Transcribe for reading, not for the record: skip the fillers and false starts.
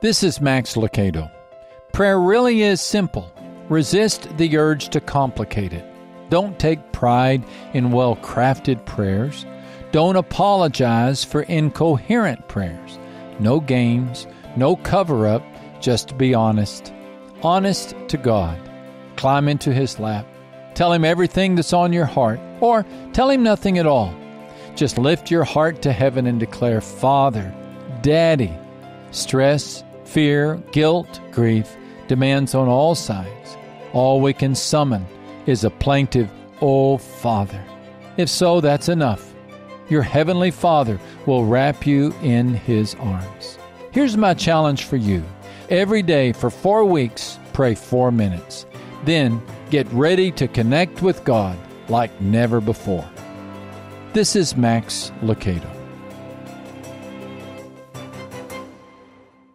This is Max Lucado. Prayer really is simple. Resist the urge to complicate it. Don't take pride in well-crafted prayers. Don't apologize for incoherent prayers. No games, no cover-up, just be honest. Honest to God. Climb into His lap. Tell Him everything that's on your heart, or tell Him nothing at all. Just lift your heart to heaven and declare, Father, Daddy. Stress, fear, guilt, grief demands on all sides. All we can summon is a plaintive, "Oh, Father." If so, that's enough. Your Heavenly Father will wrap you in His arms. Here's my challenge for you. Every day for 4 weeks, pray 4 minutes. Then get ready to connect with God like never before. This is Max Lucado.